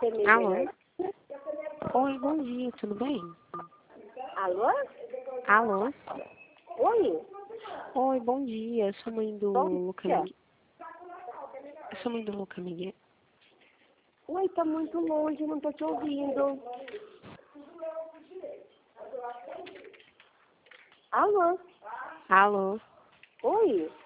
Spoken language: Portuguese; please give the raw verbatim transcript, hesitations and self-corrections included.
Alô? Oi, bom dia, tudo bem? Alô? Alô? Oi? Oi, bom dia, eu sou mãe do Bom Luca dia. Miguel. Eu sou mãe do Luca Miguel. Oi, tá muito longe, não tô te ouvindo. Alô? Alô? Oi?